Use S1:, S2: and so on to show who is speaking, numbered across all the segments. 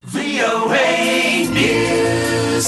S1: VOA News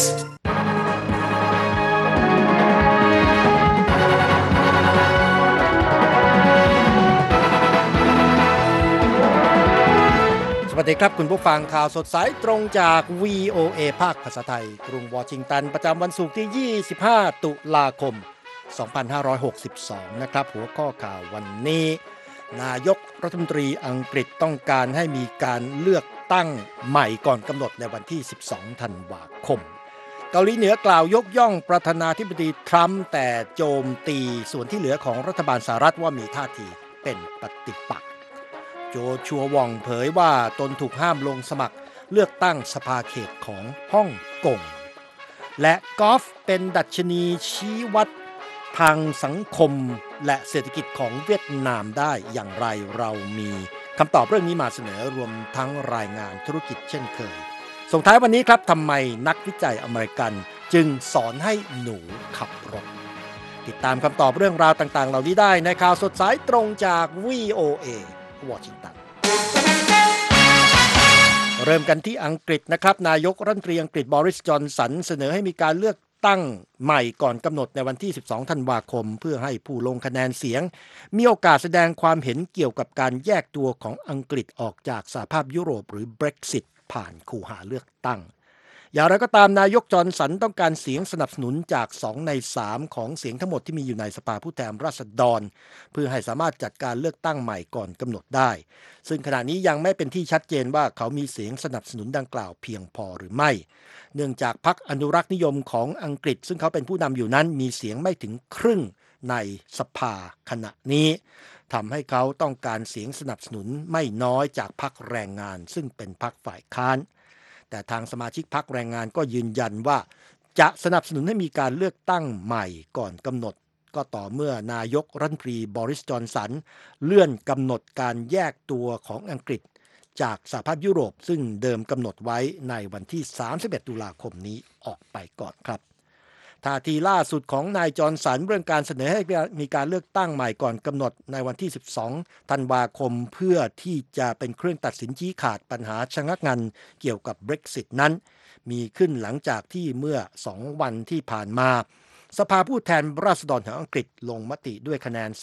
S1: สวัสดีครับคุณผู้ฟังข่าวสดสายตรงจาก VOA ภาคภาษาไทยกรุงวอชิงตันประจำวันศุกร์ที่ 25 ตุลาคม 2562 นะครับหัวข้อข่าววันนี้นายกรัฐมนตรีอังกฤษต้องการให้มีการเลือกตั้งใหม่ก่อนกำหนดในวันที่ 12 ธันวาคมเกาหลีเหนือกล่าวยกย่องประธานาธิบดีทรัมป์แต่โจมตีส่วนที่เหลือของรัฐบาลสหรัฐว่ามีท่าทีเป็นปฏิปักษ์โจชัววองเผยว่าตนถูกห้ามลงสมัครเลือกตั้งสภาเขตของฮ่องกงและกอล์ฟเป็นดัชนีชี้วัดทางสังคมและเศรษฐกิจของเวียดนามได้อย่างไรเรามีคำตอบเรื่องนี้มาเสนอรวมทั้งรายงานธุรกิจเช่นเคยส่งท้ายวันนี้ครับทำไมนักวิจัยอเมริกันจึงสอนให้หนูขับรถติดตามคำตอบเรื่องราวต่างๆเหล่านี้ได้ในข่าวสดสายตรงจาก VOA วอชิงตันเริ่มกันที่อังกฤษนะครับนายกรัฐมนตรีอังกฤษบริส จอนสันเสนอให้มีการเลือกตั้งใหม่ก่อนกำหนดในวันที่ 12 ธันวาคมเพื่อให้ผู้ลงคะแนนเสียงมีโอกาสแสดงความเห็นเกี่ยวกับการแยกตัวของอังกฤษออกจากสหภาพยุโรปหรือ Brexit ผ่านคูหาเลือกตั้งอย่างไรก็ตามนายกจอห์นสันต้องการเสียงสนับสนุนจาก2ใน3ของเสียงทั้งหมดที่มีอยู่ในสภาผู้แทนราษฎรเพื่อให้สามารถจัดการเลือกตั้งใหม่ก่อนกำหนดได้ซึ่งขณะนี้ยังไม่เป็นที่ชัดเจนว่าเขามีเสียงสนับสนุนดังกล่าวเพียงพอหรือไม่เนื่องจากพรรคอนุรักษ์นิยมของอังกฤษซึ่งเขาเป็นผู้นำอยู่นั้นมีเสียงไม่ถึงครึ่งในสภาขณะนี้ทำให้เขาต้องการเสียงสนับสนุนไม่น้อยจากพรรคแรงงานซึ่งเป็นพรรคฝ่ายค้านแต่ทางสมาชิกพรรคแรงงานก็ยืนยันว่าจะสนับสนุนให้มีการเลือกตั้งใหม่ก่อนกำหนดก็ต่อเมื่อนายกรัฐมนตรีบริส จอนสันเลื่อนกำหนดการแยกตัวของอังกฤษจากสหภาพยุโรปซึ่งเดิมกำหนดไว้ในวันที่ 31 ตุลาคมนี้ออกไปก่อนครับท่าทีล่าสุดของนายจอห์นสันเรื่องการเสนอให้มีการเลือกตั้งใหม่ก่อนกำหนดในวันที่ 12 ธันวาคมเพื่อที่จะเป็นเครื่องตัดสินชี้ขาดปัญหาชะงักงันเกี่ยวกับ Brexit นั้นมีขึ้นหลังจากที่เมื่อ2 วันที่ผ่านมาสภาผู้แทนราษฎรของอังกฤษลงมติด้วยคะแนน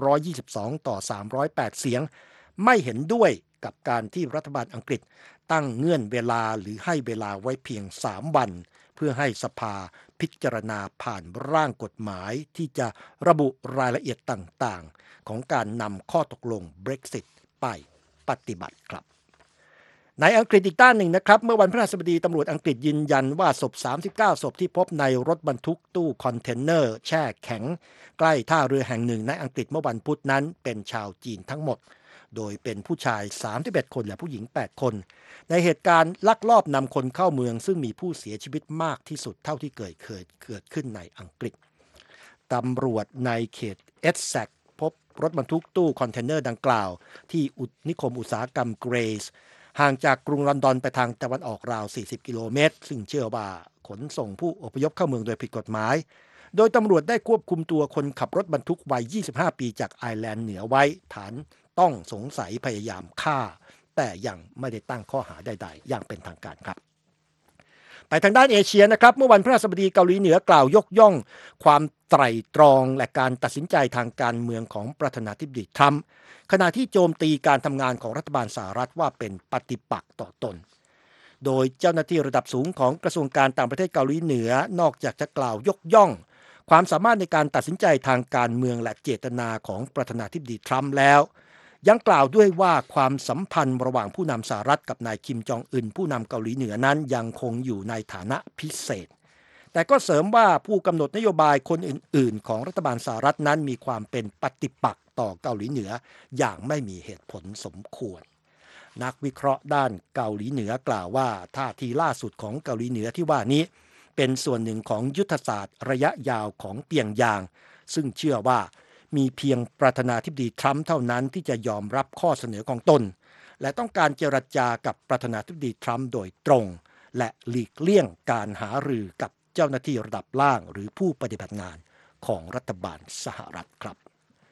S1: 322ต่อ308เสียงไม่เห็นด้วยกับการที่รัฐบาลอังกฤษตั้งเงื่อนเวลาหรือให้เวลาไว้เพียง3 วันเพื่อให้สภาพิจารณาผ่านร่างกฎหมายที่จะระบุรายละเอียดต่างๆของการนำข้อตกลง Brexit ไปปฏิบัติครับในอังกฤษอีกด้านหนึ่งนะครับเมื่อวันพฤหัสบดีตำรวจอังกฤษยืนยันว่าศพ39ศพที่พบในรถบรรทุกตู้คอนเทนเนอร์แช่แข็งใกล้ท่าเรือแห่งหนึ่งในอังกฤษเมื่อวันพุธนั้นเป็นชาวจีนทั้งหมดโดยเป็นผู้ชาย31คนและผู้หญิง8คนในเหตุการณ์ลักลอบนำคนเข้าเมืองซึ่งมีผู้เสียชีวิตมากที่สุดเท่าที่เกิดขึ้นในอังกฤษตำรวจในเขตเอสแซกพบรถบรรทุกตู้คอนเทนเนอร์ดังกล่าวที่นิคมอุตสาหกรรมเกรย์ห่างจากกรุงลอนดอนไปทางตะวันออกราว40กิโลเมตรซึ่งเชื่อว่าขนส่งผู้อพยพเข้าเมืองโดยผิดกฎหมายโดยตำรวจได้ควบคุมตัวคนขับรถบรรทุกวัย25ปีจากไอร์แลนด์เหนือไว้ฐานต้องสงสัยพยายามฆ่าแต่ยังไม่ได้ตั้งข้อหาใดๆอย่างเป็นทางการครับไปทางด้านเอเชียนะครับเมื่อวันพฤหัสบดีเกาหลีเหนือกล่าวยกย่องความไตร่ตรองและการตัดสินใจทางการเมืองของประธานาธิบดีทรัมป์ขณะที่โจมตีการทำงานของรัฐบาลสหรัฐว่าเป็นปฏิปักษ์ต่อตนโดยเจ้าหน้าที่ระดับสูงของกระทรวงการต่างประเทศเกาหลีเหนือนอกจากจะกล่าวยกย่องความสามารถในการตัดสินใจทางการเมืองและเจตนาของประธานาธิบดีทรัมป์แล้วยังกล่าวด้วยว่าความสัมพันธ์ระหว่างผู้นำสหรัฐกับนายคิมจองอึนผู้นำเกาหลีเหนือนั้นยังคงอยู่ในฐานะพิเศษแต่ก็เสริมว่าผู้กำหนดนโยบายคนอื่นๆของรัฐบาลสหรัฐนั้นมีความเป็นปฏิปักษ์ต่อเกาหลีเหนืออย่างไม่มีเหตุผลสมควรนักวิเคราะห์ด้านเกาหลีเหนือกล่าวว่าท่าทีล่าสุดของเกาหลีเหนือที่ว่านี้เป็นส่วนหนึ่งของยุทธศาสตร์ระยะยาวของเปียงยางซึ่งเชื่อว่ามีเพียงประธานาธิบดีทรัมป์เท่านั้นที่จะยอมรับข้อเสนอของตนและต้องการเจรจากับประธานาธิบดีทรัมป์โดยตรงและหลีกเลี่ยงการหารือกับเจ้าหน้าที่ระดับล่างหรือผู้ปฏิบัติงานของรัฐบาลสหรัฐครับ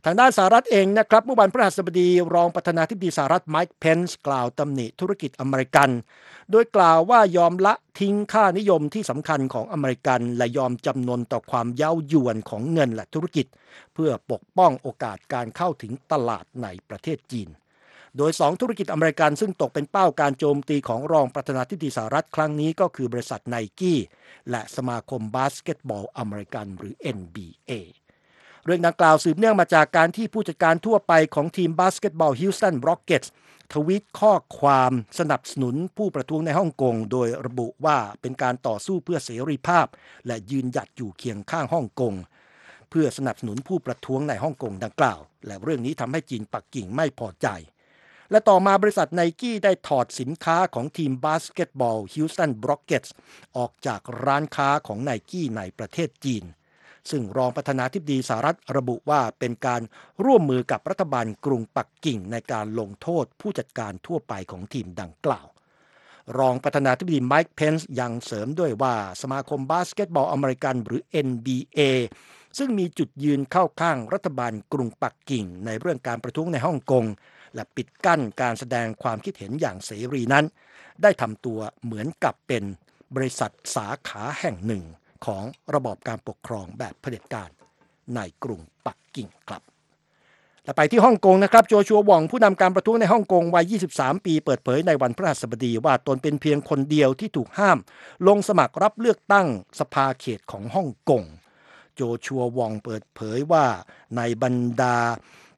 S1: ทางด้านสหรัฐเองนะครับเมื่อวันพฤหัสบดีรองประธานาธิบดีสหรัฐไมค์เพนซ์กล่าวตำหนิธุรกิจอเมริกันโดยกล่าวว่ายอมละทิ้งค่านิยมที่สำคัญของอเมริกันและยอมจำนนต่อความเย้ายวนของเงินและธุรกิจเพื่อปกป้องโอกาสการเข้าถึงตลาดในประเทศจีนโดย2ธุรกิจอเมริกันซึ่งตกเป็นเป้าการโจมตีของรองประธานาธิบดีสหรัฐครั้งนี้ก็คือบริษัทไนกี้และสมาคมบาสเกตบอลอเมริกันหรือ NBAเรื่องดังกล่าวสืบเนื่องมาจากการที่ผู้จัดการทั่วไปของทีมบาสเกตบอลฮิลสตันร็อกเก็ตส์ทวีตข้อความสนับสนุนผู้ประท้วงในฮ่องกงโดยระบุว่าเป็นการต่อสู้เพื่อเสรีภาพและยืนหยัดอยู่เคียงข้างฮ่องกงเพื่อสนับสนุนผู้ประท้วงในฮ่องกงดังกล่าวและเรื่องนี้ทำให้จีนปักกิ่งไม่พอใจและต่อมาบริษัทไนกี้ได้ถอดสินค้าของทีมบาสเกตบอลฮิลสตันร็อกเก็ตส์ออกจากร้านค้าของไนกี้ในประเทศจีนซึ่งรองประธานาธิบดีสหรัฐระบุว่าเป็นการร่วมมือกับรัฐบาลกรุงปักกิ่งในการลงโทษผู้จัดการทั่วไปของทีมดังกล่าวรองประธานาธิบดีไมค์เพนซ์ยังเสริมด้วยว่าสมาคมบาสเกตบอลอเมริกันหรือ NBA ซึ่งมีจุดยืนเข้าข้างรัฐบาลกรุงปักกิ่งในเรื่องการประท้วงในฮ่องกงและปิดกั้นการแสดงความคิดเห็นอย่างเสรีนั้นได้ทำตัวเหมือนกับเป็นบริษัทสาขาแห่งหนึ่งของระบอบการปกครองแบบเผด็จการในกรุงปักกิ่งครับและไปที่ฮ่องกงนะครับโจชัวหว่องผู้นำการประท้วงในฮ่องกงวัย23ปีเปิดเผยในวันพฤหัสบดีว่าตนเป็นเพียงคนเดียวที่ถูกห้ามลงสมัครรับเลือกตั้งสภาเขตของฮ่องกงโจชัวหว่องเปิดเผยว่าในบรรดา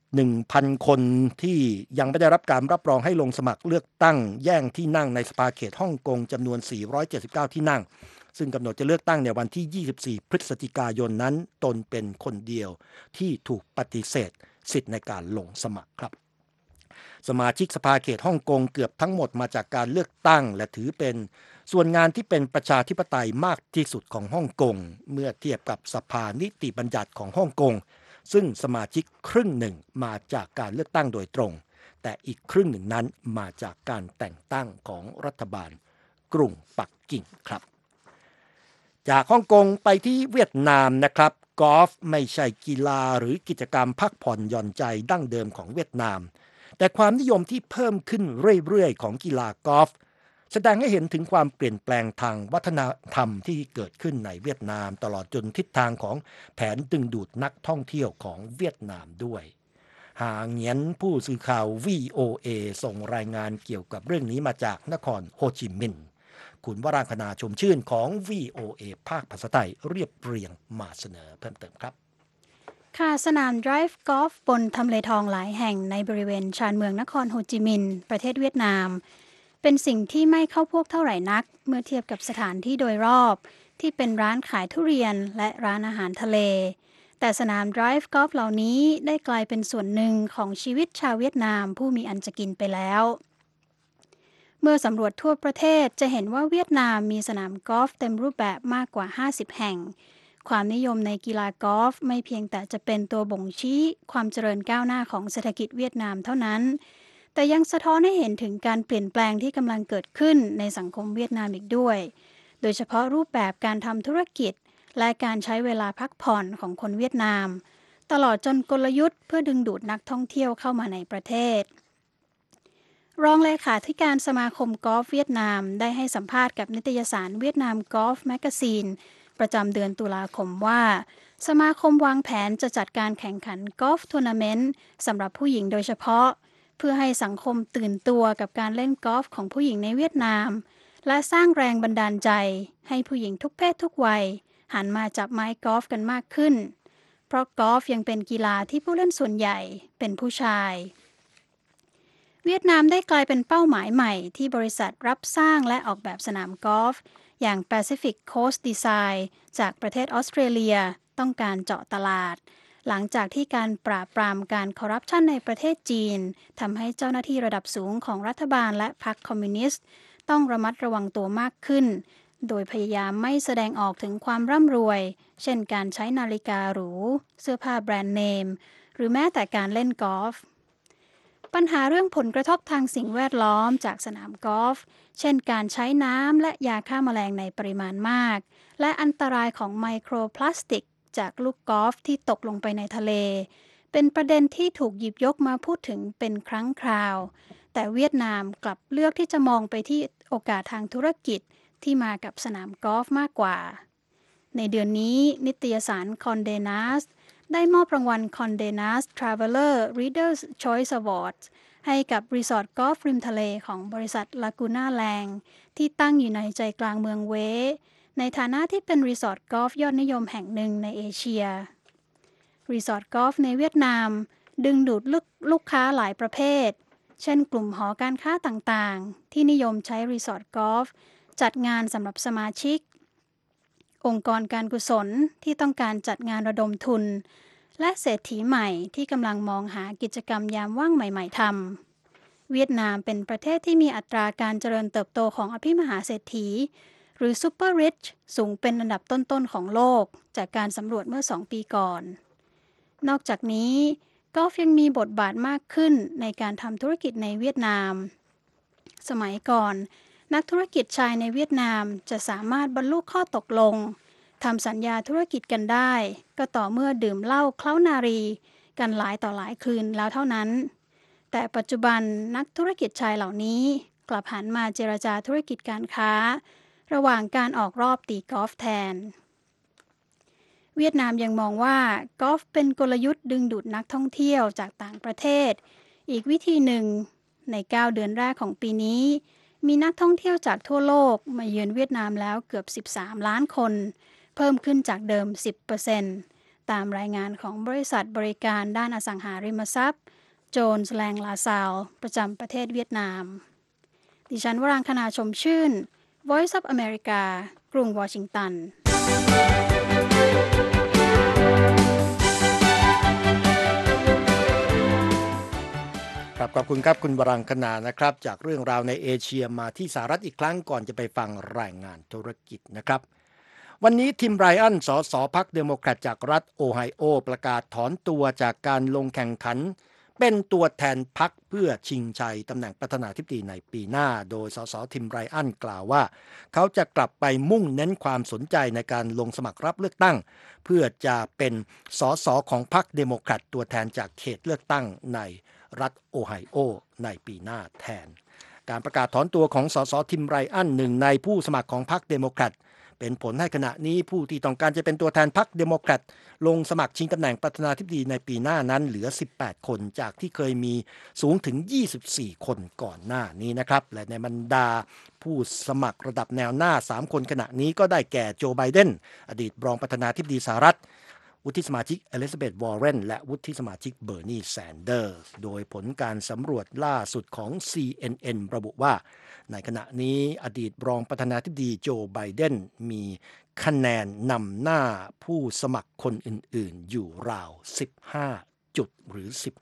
S1: 1,000 คนที่ยังไม่ได้รับการรับรองให้ลงสมัครเลือกตั้งแย่งที่นั่งในสภาเขตฮ่องกงจำนวน479ที่นั่งซึ่งกำหนดจะเลือกตั้งในวันที่24พฤศจิกายนนั้นตนเป็นคนเดียวที่ถูกปฏิเสธสิทธิ์ในการลงสมัครครับสมาชิกสภาเขตฮ่องกงเกือบทั้งหมดมาจากการเลือกตั้งและถือเป็นส่วนงานที่เป็นประชาธิปไตยมากที่สุดของฮ่องกงเมื่อเทียบกับสภานิติบัญญัติของฮ่องกงซึ่งสมาชิกครึ่งหนึ่งมาจากการเลือกตั้งโดยตรงแต่อีกครึ่งหนึ่งนั้นมาจากการแต่งตั้งของรัฐบาลกรุงปักกิ่งครับจากฮ่องกงไปที่เวียดนามนะครับกอล์ฟไม่ใช่กีฬาหรือกิจกรรมพักผ่อนหย่อนใจดั้งเดิมของเวียดนามแต่ความนิยมที่เพิ่มขึ้นเรื่อยๆของกีฬากอล์ฟแสดงให้เห็นถึงความเปลี่ยนแปลงทางวัฒนธรรมที่เกิดขึ้นในเวียดนามตลอดจนทิศทางของแผนดึงดูดนักท่องเที่ยวของเวียดนามด้วยหาเงียนผู้สื่อข่าว VOA ส่งรายงานเกี่ยวกับเรื่องนี้มาจากนครโฮจิมินห์คุณวรางคณาชมชื่นของ VOA ภาคภาษาไทยเรียบเรียงมาเสนอเพิ่มเติมครับ
S2: ค่ะสนามไดรฟ์กอล์ฟบนทำเลทองหลายแห่งในบริเวณชานเมืองนครโฮจิมินห์ประเทศเวียดนามเป็นสิ่งที่ไม่เข้าพวกเท่าไหร่นักเมื่อเทียบกับสถานที่โดยรอบที่เป็นร้านขายทุเรียนและร้านอาหารทะเลแต่สนามไดรฟ์กอล์ฟเหล่านี้ได้กลายเป็นส่วนหนึ่งของชีวิตชาวเวียดนามผู้มีอันจะกินไปแล้วเมื่อสำรวจทั่วประเทศจะเห็นว่าเวียดนามมีสนามกอล์ฟเต็มรูปแบบมากกว่า50แห่งความนิยมในกีฬากอล์ฟไม่เพียงแต่จะเป็นตัวบ่งชี้ความเจริญก้าวหน้าของเศรษฐกิจเวียดนามเท่านั้นแต่ยังสะท้อนให้เห็นถึงการเปลี่ยนแปลงที่กำลังเกิดขึ้นในสังคมเวียดนามอีกด้วยโดยเฉพาะรูปแบบการทำธุรกิจและการใช้เวลาพักผ่อนของคนเวียดนามตลอดจนกลยุทธ์เพื่อดึงดูดนักท่องเที่ยวเข้ามาในประเทศรองเลขาธิการสมาคมกอล์ฟเวียดนามได้ให้สัมภาษณ์กับนิตยสารเวียดนามกอล์ฟแมกกาซีนประจำเดือนตุลาคมว่าสมาคมวางแผนจะจัดการแข่งขันกอล์ฟทัวร์นาเมนต์สำหรับผู้หญิงโดยเฉพาะเพื่อให้สังคมตื่นตัวกับการเล่นกอล์ฟของผู้หญิงในเวียดนามและสร้างแรงบันดาลใจให้ผู้หญิงทุกเพศทุกวัยหันมาจับไม้กอล์ฟกันมากขึ้นเพราะกอล์ฟยังเป็นกีฬาที่ผู้เล่นส่วนใหญ่เป็นผู้ชายเวียดนามได้กลายเป็นเป้าหมายใหม่ที่บริษัทรับสร้างและออกแบบสนามกอล์ฟอย่าง Pacific Coast Design จากประเทศออสเตรเลียต้องการเจาะตลาดหลังจากที่การปราบปรามการคอร์รัปชันในประเทศจีนทำให้เจ้าหน้าที่ระดับสูงของรัฐบาลและพรรคคอมมิวนิสต์ต้องระมัดระวังตัวมากขึ้นโดยพยายามไม่แสดงออกถึงความร่ำรวยเช่นการใช้นาฬิกาหรูเสื้อผ้าแบรนด์เนมหรือแม้แต่การเล่นกอล์ฟปัญหาเรื่องผลกระทบทางสิ่งแวดล้อมจากสนามกอล์ฟเช่นการใช้น้ำและยาฆ่าแมลงในปริมาณมากและอันตรายของไมโครพลาสติกจากลูกกอล์ฟที่ตกลงไปในทะเลเป็นประเด็นที่ถูกหยิบยกมาพูดถึงเป็นครั้งคราว แต่เวียดนามกลับเลือกที่จะมองไปที่โอกาสทางธุรกิจที่มากับสนามกอล์ฟมากกว่า ในเดือนนี้นิตยสาร Condé Nast ได้มอบรางวัล Condé Nast Traveler Reader's Choice Awards ให้กับรีสอร์ทกอล์ฟริมทะเลของบริษัท Laguna Lang ที่ตั้งอยู่ในใจกลางเมืองเวในฐานะที่เป็นรีสอร์ทกอล์ฟยอดนิยมแห่งหนึ่งในเอเชียรีสอร์ทกอล์ฟในเวียดนามดึงดูดลูกค้าหลายประเภทเช่นกลุ่มหอการค้าต่างๆที่นิยมใช้รีสอร์ทกอล์ฟจัดงานสำหรับสมาชิกองค์กรการกุศลที่ต้องการจัดงานระดมทุนและเศรษฐีใหม่ที่กำลังมองหากิจกรรมยามว่างใหม่ๆทำเวียดนามเป็นประเทศที่มีอัตราการเจริญเติบโตของอภิมหาเศรษฐีหรือ Super Rich สูงเป็นอันดับต้นๆของโลกจากการสำรวจเมื่อ2 ปีก่อนนอกจากนี้กอล์ฟยังมีบทบาทมากขึ้นในการทำธุรกิจในเวียดนามสมัยก่อนนักธุรกิจชายในเวียดนามจะสามารถบรรลุข้อตกลงทำสัญญาธุรกิจกันได้ก็ต่อเมื่อดื่มเหล้าเคล้านารีกันหลายต่อหลายคืนแล้วเท่านั้นแต่ปัจจุบันนักธุรกิจชายเหล่านี้กลับหันมาเจรจาธุรกิจการค้าระหว่างการออกรอบตีกอล์ฟแทนเวียดนามยังมองว่ากอล์ฟเป็นกลยุทธ์ดึงดูดนักท่องเที่ยวจากต่างประเทศอีกวิธีหนึ่งใน9 เดือนแรกของปีนี้มีนักท่องเที่ยวจากทั่วโลกมาเยือนเวียดนามแล้วเกือบ13 ล้านคนเพิ่มขึ้นจากเดิม 10% ตามรายงานของบริษัทบริการด้านอสังหาริมทรัพย์โจนส์แลงลาซาลประจำประเทศเวียดนามดิฉันวรางคณาชมชื่น Voice of America กรุงวอชิงตัน
S1: ครับขอบคุณครับคุณวรังคณานะครับจากเรื่องราวในเอเชียมาที่สหรัฐอีกครั้งก่อนจะไปฟังรายงานธุรกิจนะครับวันนี้ทิมไรอันสสพรรคเดโมแครตจากรัฐโอไฮโอประกาศถอนตัวจากการลงแข่งขันเป็นตัวแทนพรรคเพื่อชิงชัยตำแหน่งประธานาธิบดีในปีหน้าโดยสสทิมไรอันกล่าวว่าเขาจะกลับไปมุ่งเน้นความสนใจในการลงสมัครรับเลือกตั้งเพื่อจะเป็นสสของพรรคเดโมแครตตัวแทนจากเขตเลือกตั้งในรัฐโอไฮโอในปีหน้าแทนการประกาศถอนตัวของสสทิมไรอันหนึ่งในผู้สมัครของพรรคเดโมแครตเป็นผลให้ขณะนี้ผู้ที่ต้องการจะเป็นตัวแทนพรรคเดโมแครตลงสมัครชิงตำแหน่งประธานาธิบดีในปีหน้านั้นเหลือ18 คนจากที่เคยมีสูงถึง24 คนก่อนหน้านี้นะครับและในบรรดาผู้สมัครระดับแนวหน้า3 คนขณะนี้ก็ได้แก่โจไบเดนอดีตรองประธานาธิบดีสหรัฐวุฒิสมาชิกอลิซาเบธวอร์เรนและวุฒิสมาชิกเบอร์นีแซนเดอร์สโดยผลการสำรวจล่าสุดของ CNN ระบุว่าในขณะนี้อดีตรองประธานาธิบดีโจไบเดนมีคะแนนนำหน้าผู้สมัครคนอื่นๆอยู่ราว15จุดหรือ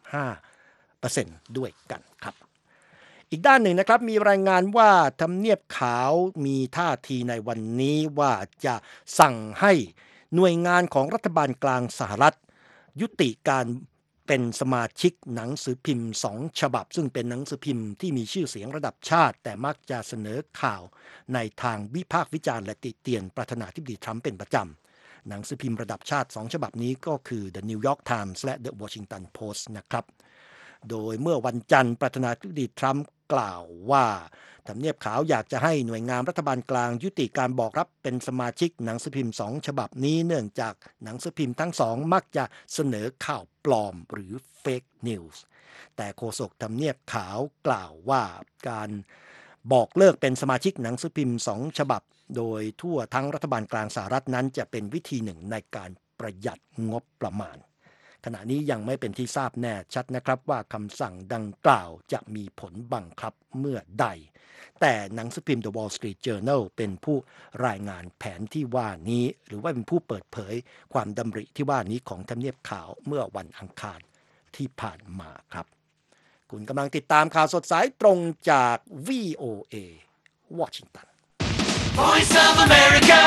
S1: 15% ด้วยกันครับอีกด้านหนึ่งนะครับมีรายงานว่าทำเนียบขาวมีท่าทีในวันนี้ว่าจะสั่งให้หน่วยงานของรัฐบาลกลางสหรัฐยุติการเป็นสมาชิกหนังสือพิมพ์2 ฉบับซึ่งเป็นหนังสือพิมพ์ที่มีชื่อเสียงระดับชาติแต่มักจะเสนอข่าวในทางวิพากษ์วิจารณ์และติเตียนประธานาธิบดีทรัมป์เป็นประจำหนังสือพิมพ์ระดับชาติ2 ฉบับนี้ก็คือ The New York Times และ The Washington Post นะครับโดยเมื่อวันจันทร์ประธานาธิบดีทรัมป์กล่าวว่าทำเนียบขาวอยากจะให้หน่วยงานรัฐบาลกลางยุติการบอกรับเป็นสมาชิกหนังสือพิมพ์2 ฉบับนี้เนื่องจากหนังสือพิมพ์ทั้ง2มักจะเสนอข่าวปลอมหรือ Fake News แต่โฆษกทำเนียบขาวกล่าวว่าการบอกเลิกเป็นสมาชิกหนังสือพิมพ์2 ฉบับโดยทั่วทั้งรัฐบาลกลางสหรัฐนั้นจะเป็นวิธีหนึ่งในการประหยัดงบประมาณขณะนี้ยังไม่เป็นที่ทราบแน่ชัดนะครับว่าคำสั่งดังกล่าวจะมีผลบังคับเมื่อใดแต่หนังสือพิมพ์ The Wall Street Journal เป็นผู้รายงานแผนที่ว่านี้หรือว่าเป็นผู้เปิดเผยความดำริที่ว่านี้ของทำเนียบขาวเมื่อวันอังคารที่ผ่านมาครับคุณกำลังติดตามข่าวสดสายตรงจาก VOA Washington
S3: Voice of America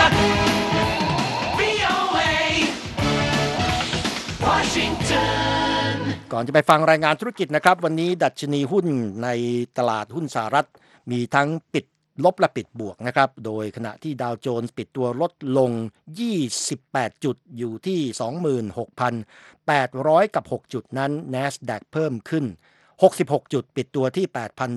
S3: VOA Washington
S1: ก่อนจะไปฟังรายงานธุรกิจนะครับวันนี้ดัชนีหุ้นในตลาดหุ้นสหรัฐมีทั้งปิดลบและปิดบวกนะครับโดยขณะที่ดาวโจนส์ปิดตัวลดลง28จุดอยู่ที่ 26,800 กับ6จุดนั้น NASDAQ เพิ่มขึ้น66จุดปิดตัวที่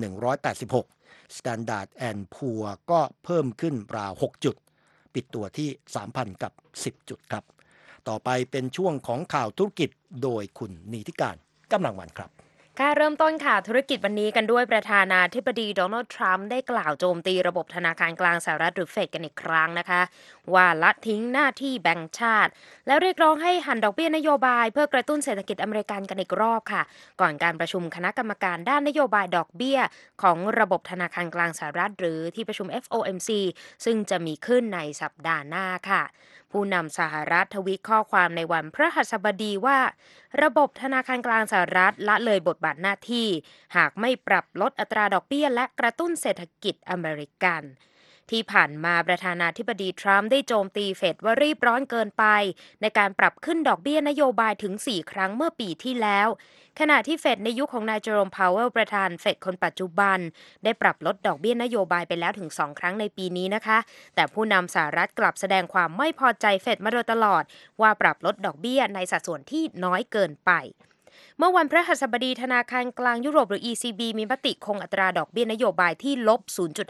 S1: 8,186 Standard & Poor ก็เพิ่มขึ้นราว6จุดปิดตัวที่ 3,000 กับ10จุดครับต่อไปเป็นช่วงของข่าวธุรกิจโดยคุณนิติการกำลังวันครับ
S4: ค่ะเริ่มต้นค่ะธุรกิจวันนี้กันด้วยประธานาธิบดีโดนัลด์ทรัมป์ได้กล่าวโจมตีระบบธนาคารกลางสหรัฐหรือเฟดกันอีกครั้งนะคะว่าละทิ้งหน้าที่แบงก์ชาติและเรียกร้องให้หันดอกเบี้ยนโยบายเพื่อกระตุ้นเศรษฐกิจอเมริกันกันอีกรอบค่ะก่อนการประชุมคณะกรรมการด้านนโยบายดอกเบี้ยของระบบธนาคารกลางสหรัฐหรือที่ประชุม FOMC ซึ่งจะมีขึ้นในสัปดาห์หน้าค่ะผู้นำสหรัฐทวีตข้อความในวันพฤหัสบดีว่าระบบธนาคารกลางสหรัฐละเลยบทบาทหน้าที่หากไม่ปรับลดอัตราดอกเบี้ยและกระตุ้นเศรษฐกิจอเมริกันที่ผ่านมาประธานาธิบดีทรัมป์ได้โจมตีเฟดว่ารีบร้อนเกินไปในการปรับขึ้นดอกเบี้ยนโยบายถึง4ครั้งเมื่อปีที่แล้วขณะที่เฟดในยุคของนายเจอโรมพาวเวลประธานเฟดคนปัจจุบันได้ปรับลดดอกเบี้ยนโยบายไปแล้วถึง2ครั้งในปีนี้นะคะแต่ผู้นำสหรัฐกลับแสดงความไม่พอใจเฟดมาโดยตลอดว่าปรับลดดอกเบี้ยในสัดส่วนที่น้อยเกินไปเมื่อวันพฤหัสบดีธนาคารกลางยุโรปหรือ ECB มีมติคงอัตราดอกเบี้ยนโยบายที่ลบ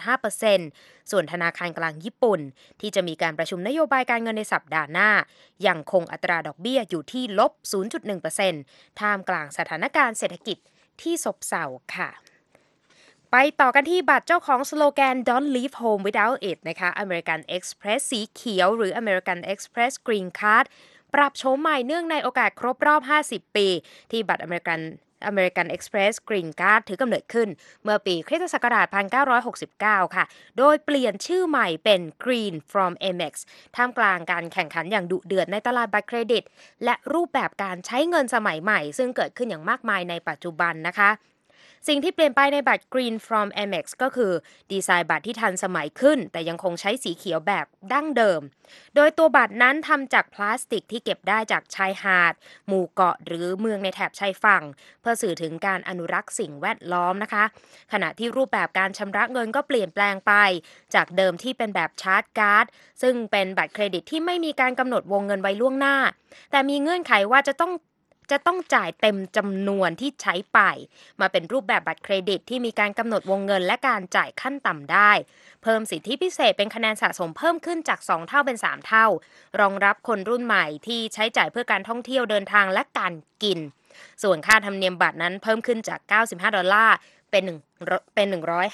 S4: 0.5% ส่วนธนาคารกลางญี่ปุ่นที่จะมีการประชุมนโยบายการเงินในสัปดาห์หน้ายังคงอัตราดอกเบี้ยอยู่ที่ลบ 0.1% ท่ามกลางสถานการณ์เศรษฐกิจที่ซบเซาค่ะไปต่อกันที่บัตรเจ้าของสโลแกน Don't leave home without it นะคะ American Express สีเขียวหรือ American Express Green Card ปรับโฉมใหม่เนื่องในโอกาสครบรอบ 50 ปีที่บัตร American Express Green Card ถือกำเนิดขึ้นเมื่อปีคริสตศักราช 1969 ค่ะโดยเปลี่ยนชื่อใหม่เป็น Green from Amex ท่ามกลางการแข่งขันอย่างดุเดือดในตลาดบัตรเครดิตและรูปแบบการใช้เงินสมัยใหม่ซึ่งเกิดขึ้นอย่างมากมายในปัจจุบันนะคะสิ่งที่เปลี่ยนไปในบัตร Green from Amex ก็คือดีไซน์บัตรที่ทันสมัยขึ้นแต่ยังคงใช้สีเขียวแบบดั้งเดิมโดยตัวบัตรนั้นทำจากพลาสติกที่เก็บได้จากชายหาดหมู่เกาะหรือเมืองในแถบชายฝั่งเพื่อสื่อถึงการอนุรักษ์สิ่งแวดล้อมนะคะขณะที่รูปแบบการชำระเงินก็เปลี่ยนแปลงไปจากเดิมที่เป็นแบบชาร์จการ์ดซึ่งเป็นบัตรเครดิตที่ไม่มีการกำหนดวงเงินไว้ล่วงหน้าแต่มีเงื่อนไขว่าจะต้องจ่ายเต็มจำนวนที่ใช้ไปมาเป็นรูปแบบบัตรเครดิตที่มีการกำหนดวงเงินและการจ่ายขั้นต่ำได้เพิ่มสิทธิพิเศษเป็นคะแนนสะสมเพิ่มขึ้นจาก2เท่าเป็น3เท่ารองรับคนรุ่นใหม่ที่ใช้จ่ายเพื่อการท่องเที่ยวเดินทางและการกินส่วนค่าธรรมเนียมบัตรนั้นเพิ่มขึ้นจาก$95เป็น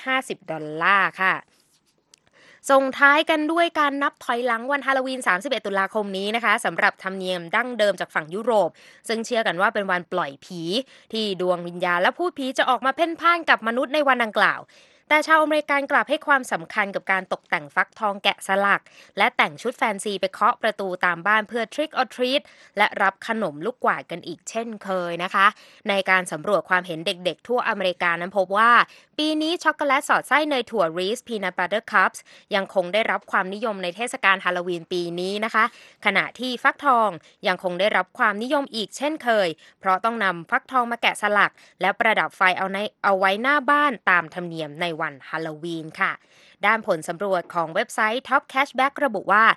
S4: $150ค่ะส่งท้ายกันด้วยการนับถอยหลังวันฮาโลวีน31ตุลาคมนี้นะคะสำหรับธรรมเนียมดั้งเดิมจากฝั่งยุโรปซึ่งเชื่อกันว่าเป็นวันปล่อยผีที่ดวงวิญญาณและพูดผีจะออกมาเพ่นพ่านกับมนุษย์ในวันดังกล่าวแต่ชาวอเมริกันกลับให้ความสำคัญกับการตกแต่งฟักทองแกะสลักและแต่งชุดแฟนซีไปเคาะประตูตามบ้านเพื่อ Trick or Treat และรับขนมลูกกวาดกันอีกเช่นเคยนะคะในการสำรวจความเห็นเด็กๆทั่วอเมริกานั้นพบว่าปีนี้ช็อกโกแลตสอดไส้เนยถั่ว Reese's Peanut Butter Cups ยังคงได้รับความนิยมในเทศกาลฮาโลวีนปีนี้นะคะขณะที่ฟักทองยังคงได้รับความนิยมอีกเช่นเคยเพราะต้องนำฟักทองมาแกะสลักและประดับไฟเอาไว้หน้าบ้านตามธรรมเนียมในวันฮาโลวีนค่ะด้านผลสำรวจของเว็บไซต์ Top Cashback ระบุว่า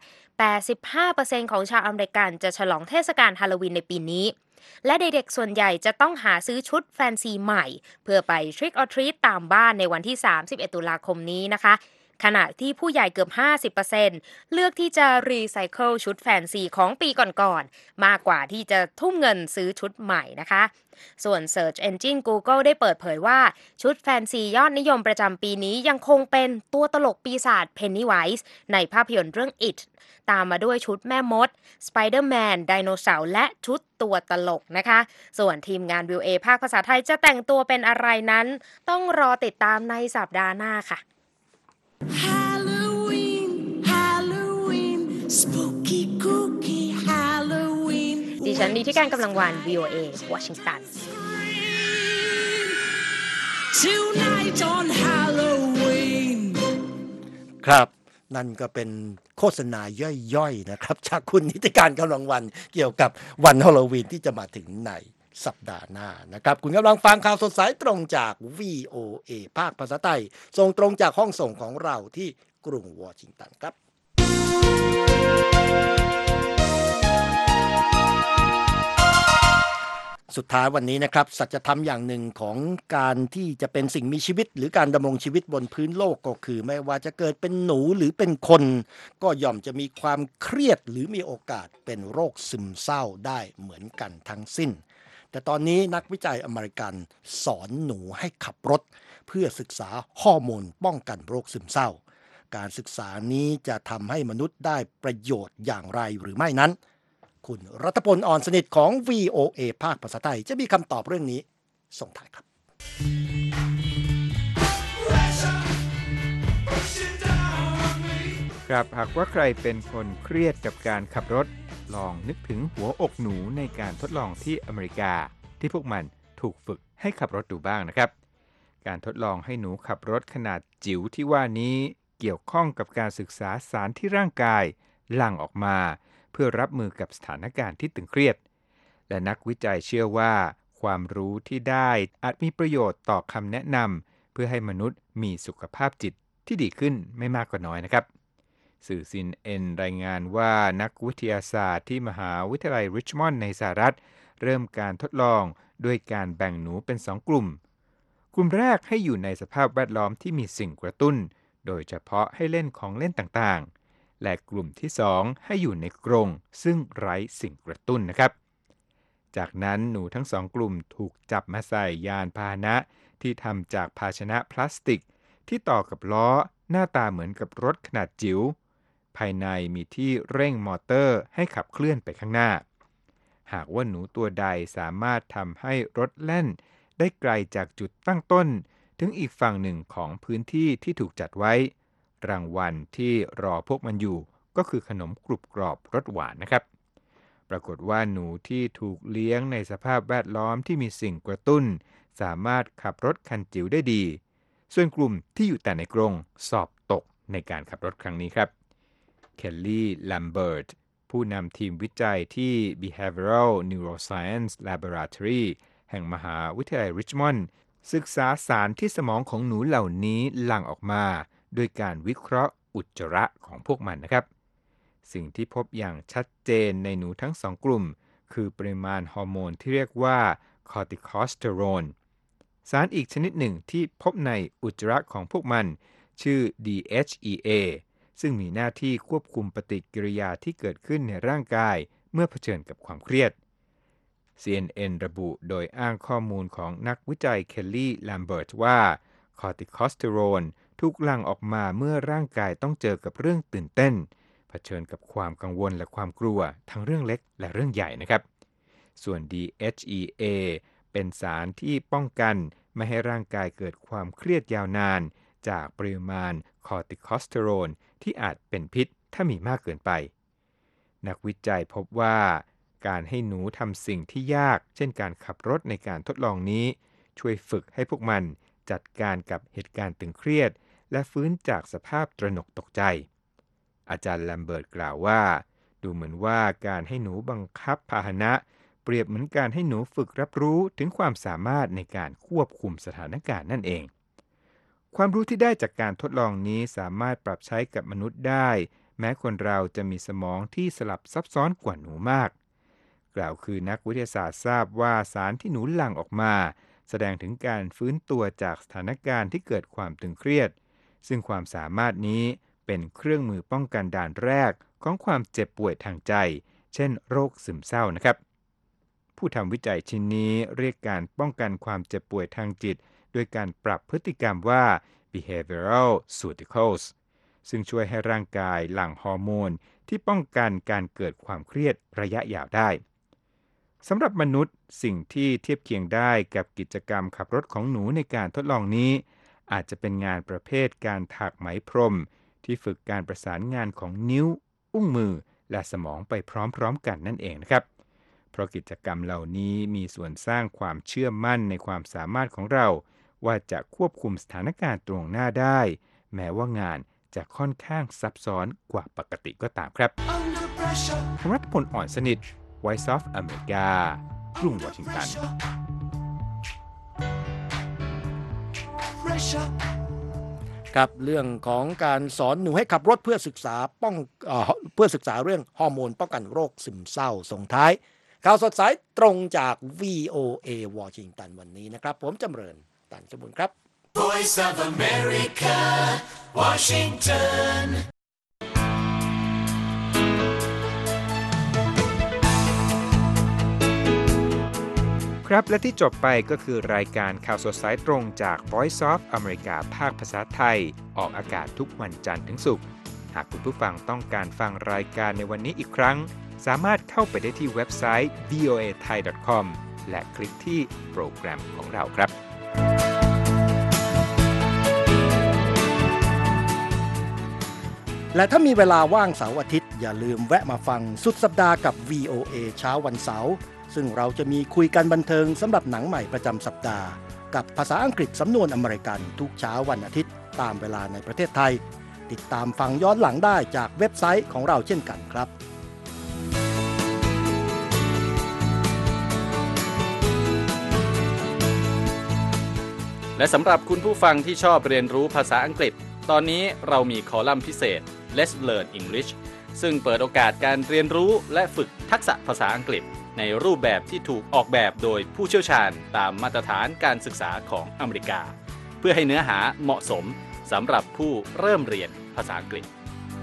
S4: 85% ของชาวอเมริกันจะฉลองเทศกาลฮาโลวีนในปีนี้และเด็กๆส่วนใหญ่จะต้องหาซื้อชุดแฟนซีใหม่เพื่อไป Trick or Treat ตามบ้านในวันที่31ตุลาคมนี้นะคะขณะที่ผู้ใหญ่เกือบ 50% เลือกที่จะรีไซเคิลชุดแฟนซีของปีก่อนๆมากกว่าที่จะทุ่มเงินซื้อชุดใหม่นะคะส่วน Search Engine Google ได้เปิดเผยว่าชุดแฟนซียอดนิยมประจำปีนี้ยังคงเป็นตัวตลกปีศาจ Pennywise ในภาพยนตร์เรื่อง It ตามมาด้วยชุดแม่มด Spider-Man ไดโนเสาร์และชุดตัวตลกนะคะส่วนทีมงาน VOA ภาคภาษาไทยจะแต่งตัวเป็นอะไรนั้นต้องรอติดตามในสัปดาห์หน้าค่ะ
S3: Halloween, Halloween, spooky, kooky Halloween.
S4: ดิฉันนิติการกำลังวัน VOA วอชิงตัน
S3: Tonight on Halloween.
S1: ครับนั่นก็เป็นโฆษณาย่อยๆนะครับจากคุณนิติการกำลังวันเกี่ยวกับวันฮาโลวีนที่จะมาถึงในสัปดาห์หน้านะครับคุณกำลังฟังข่าวสดสายตรงจาก VOA ภาคภาษาไทยส่งตรงจากห้องส่งของเราที่กรุงวอชิงตันครับสุดท้ายวันนี้นะครับสัจธรรมอย่างหนึ่งของการที่จะเป็นสิ่งมีชีวิตหรือการดำรงชีวิตบนพื้นโลกก็คือไม่ว่าจะเกิดเป็นหนูหรือเป็นคนก็ย่อมจะมีความเครียดหรือมีโอกาสเป็นโรคซึมเศร้าได้เหมือนกันทั้งสิ้นแต่ตอนนี้นักวิจัยอเมริกันสอนหนูให้ขับรถเพื่อศึกษาฮอร์โมนป้องกันโรคซึมเศร้าการศึกษานี้จะทำให้มนุษย์ได้ประโยชน์อย่างไรหรือไม่นั้นคุณรัตพล อ่อนสนิทของ VOA ภาคภาษาไทยจะมีคำตอบเรื่องนี้ส่งท้ายครับ
S5: ครับหากว่าใครเป็นคนเครียดกับการขับรถลองนึกถึงหัวอกหนูในการทดลองที่อเมริกาที่พวกมันถูกฝึกให้ขับรถดูบ้างนะครับการทดลองให้หนูขับรถขนาดจิ๋วที่ว่านี้เกี่ยวข้องกับการศึกษาสารที่ร่างกายหลั่งออกมาเพื่อรับมือกับสถานการณ์ที่ตึงเครียดและนักวิจัยเชื่อว่าความรู้ที่ได้อาจมีประโยชน์ต่อคำแนะนำเพื่อให้มนุษย์มีสุขภาพจิตที่ดีขึ้นไม่มากก็น้อยนะครับสื่อ CNN รายงานว่านักวิทยาศาสตร์ที่มหาวิทยาลัยริชมอนด์ในสหรัฐเริ่มการทดลองด้วยการแบ่งหนูเป็น2 กลุ่มแรกให้อยู่ในสภาพแวดล้อมที่มีสิ่งกระตุ้นโดยเฉพาะให้เล่นของเล่นต่างๆและกลุ่มที่2ให้อยู่ในกรงซึ่งไร้สิ่งกระตุ้นนะครับจากนั้นหนูทั้ง2 กลุ่มถูกจับมาใส่ยานพาหนะที่ทำจากภาชนะพลาสติกที่ต่อกับล้อหน้าตาเหมือนกับรถขนาดจิ๋วภายในมีที่เร่งมอเตอร์ให้ขับเคลื่อนไปข้างหน้าหากว่าหนูตัวใดสามารถทำให้รถแล่นได้ไกลจากจุดตั้งต้นถึงอีกฝั่งหนึ่งของพื้นที่ที่ถูกจัดไว้รางวัลที่รอพวกมันอยู่ก็คือขนมกรุบกรอบรสหวานนะครับปรากฏว่าหนูที่ถูกเลี้ยงในสภาพแวดล้อมที่มีสิ่งกระตุ้นสามารถขับรถคันจิ๋วได้ดีส่วนกลุ่มที่อยู่แต่ในกรงสอบตกในการขับรถครั้งนี้ครับเคลลี่ ลัมเบิร์ตผู้นำทีมวิจัยที่ Behavioral Neuroscience Laboratory แห่งมหาวิทยาลัยริชมอนด์ศึกษาสารที่สมองของหนูเหล่านี้หลั่งออกมาโดยการวิเคราะห์อุจจาระของพวกมันนะครับสิ่งที่พบอย่างชัดเจนในหนูทั้ง2 กลุ่มคือปริมาณฮอร์โมนที่เรียกว่าคอร์ติคอสเตอโรนสารอีกชนิดหนึ่งที่พบในอุจจาระของพวกมันชื่อ DHEA ซึ่งมีหน้าที่ควบคุมปฏิกิริยาที่เกิดขึ้นในร่างกายเมื่อเผชิญกับความเครียด CNN ระบุโดยอ้างข้อมูลของนักวิจัยเคลลี่ ลัมเบิร์ตว่าคอร์ติคอสเตอโรนถูกหลั่งออกมาเมื่อร่างกายต้องเจอกับเรื่องตื่นเต้นเผชิญกับความกังวลและความกลัวทั้งเรื่องเล็กและเรื่องใหญ่นะครับส่วน DHEA เป็นสารที่ป้องกันไม่ให้ร่างกายเกิดความเครียดยาวนานจากปริมาณคอร์ติคอสเตอโรนที่อาจเป็นพิษถ้ามีมากเกินไปนักวิจัยพบว่าการให้หนูทำสิ่งที่ยากเช่นการขับรถในการทดลองนี้ช่วยฝึกให้พวกมันจัดการกับเหตุการณ์ตึงเครียดและฟื้นจากสภาพตระหนกตกใจอาจารย์ ลัมเบิร์ตกล่าวว่าดูเหมือนว่าการให้หนูบังคับพาหนะเปรียบเหมือนการให้หนูฝึกรับรู้ถึงความสามารถในการควบคุมสถานการณ์นั่นเองความรู้ที่ได้จากการทดลองนี้สามารถปรับใช้กับมนุษย์ได้แม้คนเราจะมีสมองที่สลับซับซ้อนกว่าหนูมากกล่าวคือนักวิทยาศาสตร์ทราบว่าสารที่หนูหลั่งออกมาแสดงถึงการฟื้นตัวจากสถานการณ์ที่เกิดความตึงเครียดซึ่งความสามารถนี้เป็นเครื่องมือป้องกันด่านแรกของความเจ็บป่วยทางใจเช่นโรคซึมเศร้านะครับผู้ทำวิจัยชิ้นนี้เรียกการป้องกันความเจ็บป่วยทางจิตโดยการปรับพฤติกรรมว่า behavioral neuroticals ซึ่งช่วยให้ร่างกายหลั่งฮอร์โมนที่ป้องกันการเกิดความเครียดระยะยาวได้สำหรับมนุษย์สิ่งที่เทียบเคียงได้กับกิจกรรมขับรถของหนูในการทดลองนี้อาจจะเป็นงานประเภทการถักไหมพรมที่ฝึกการประสานงานของนิ้วอุ้งมือและสมองไปพร้อมๆกันนั่นเองนะครับเพราะกิจกรรมเหล่านี้มีส่วนสร้างความเชื่อมั่นในความสามารถของเราว่าจะควบคุมสถานการณ์ตรงหน้าได้แม้ว่างานจะค่อนข้างซับซ้อนกว่าปกติก็ตามครับผมรัฐพล อ่อนสนิท Voice of America กรุงวอชิงตัน
S1: ครับเรื่องของการสอนหนูให้ขับรถเพื่อศึกษาศึกษาเรื่องฮอร์โมนป้องกันโรคซึมเศร้าส่งท้ายข่าวสดสายตรงจาก VOA วอชิงตันวันนี้นะครับผมจำเริญตันสมุนครับ
S3: Voice of America, Washington.
S5: ครับและที่จบไปก็คือรายการข่าวสดสายตรงจาก Voice of America ภาคภาษาไทยออกอากาศทุกวันจันทร์ถึงศุกร์หากคุณผู้ฟังต้องการฟังรายการในวันนี้อีกครั้งสามารถเข้าไปได้ที่เว็บไซต์ voathai.com และคลิกที่โปรแกรมของเราครับ
S1: และถ้ามีเวลาว่างเสาร์อาทิตย์อย่าลืมแวะมาฟังสุดสัปดาห์กับ VOA เช้าวันเสาร์ซึ่งเราจะมีคุยกันบันเทิงสำหรับหนังใหม่ประจำสัปดาห์กับภาษาอังกฤษสำนวนอเมริกันทุกเช้าวันอาทิตย์ตามเวลาในประเทศไทยติดตามฟังย้อนหลังได้จากเว็บไซต์ของเราเช่นกันครับ
S6: และสำหรับคุณผู้ฟังที่ชอบเรียนรู้ภาษาอังกฤษตอนนี้เรามีคอลัมน์พิเศษ Let's Learn English ซึ่งเปิดโอกาสการเรียนรู้และฝึกทักษะภาษาอังกฤษในรูปแบบที่ถูกออกแบบโดยผู้เชี่ยวชาญตามมาตรฐานการศึกษาของอเมริกาเพื่อให้เนื้อหาเหมาะสมสำหรับผู้เริ่มเรียนภาษาอังกฤษ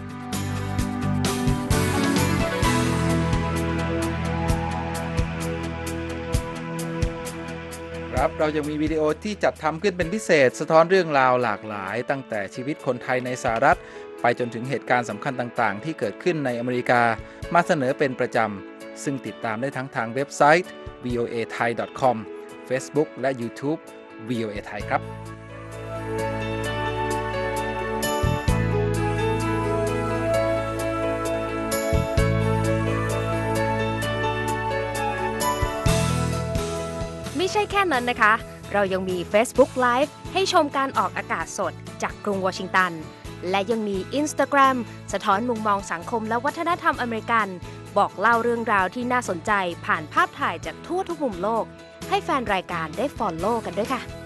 S7: ครับเรายังมีวิดีโอที่จัดทำขึ้นเป็นพิเศษสะท้อนเรื่องราวหลากหลายตั้งแต่ชีวิตคนไทยในสหรัฐไปจนถึงเหตุการณ์สำคัญต่างๆที่เกิดขึ้นในอเมริกามาเสนอเป็นประจำซึ่งติดตามได้ทั้งทางเว็บไซต์ voathai.com Facebook และ YouTube VOA Thai ครับ
S4: ไม่ใช่แค่นั้นนะคะ เรายังมี Facebook Live ให้ชมการออกอากาศสดจากกรุงวอชิงตันและยังมี Instagram สะท้อนมุมมองสังคมและวัฒนธรรมอเมริกันบอกเล่าเรื่องราวที่น่าสนใจผ่านภาพถ่ายจากทั่วทุกมุมโลกให้แฟนรายการได้ follow กันด้วยค่ะ